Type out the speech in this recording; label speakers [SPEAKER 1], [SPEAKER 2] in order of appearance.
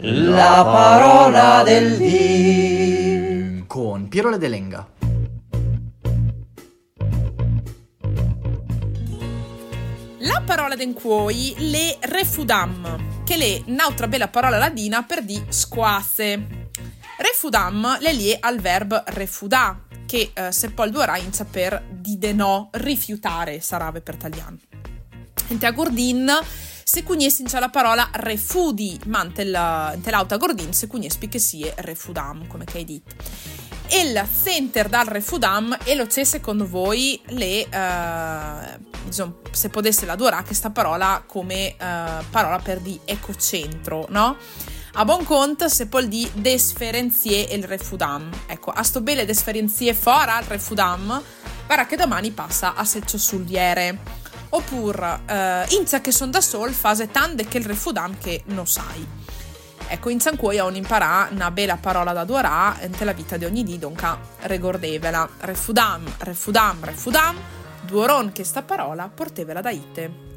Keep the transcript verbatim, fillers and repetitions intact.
[SPEAKER 1] La parola del dì
[SPEAKER 2] con Piero Ledelenga.
[SPEAKER 3] La parola d'encuoi le refudam, che le un'altra bella parola ladina per di squasse. Refudam le lie al verbo refudà, che eh, se poi duerà inizia per di de no, rifiutare, sarave per tagliano. Ente a Gordin se cugnessi la parola refudi, ma ante l'auta Gordin se cugnespi che sia refudam, come che hai detto. Il center dal refudam e lo c'è secondo voi le eh, diciamo, se potesse la durare questa parola come eh, parola per di ecocentro, no? A buon conto se poi di desferenzie il refudam. Ecco, a sto belle desferenzie fora al refudam, guarda che domani passa a seccio sul viere. Oppure eh, inza che son da sol fase tante che il refudam che non sai. Ecco, in Sancuoi ho imparà una bella parola da duarà nella vita di ogni dì, donca regordevela. Refudam, refudam, refudam, duoron che sta parola portevela da ite.